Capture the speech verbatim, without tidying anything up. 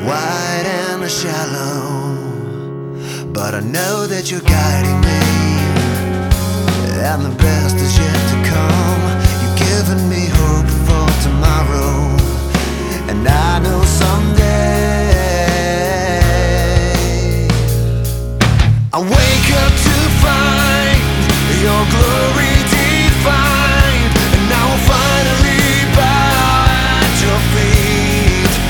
wide and the shallow, but I know that you're guiding me, and the best is yet to come. You've given me hope for tomorrow, and I know someday I wake up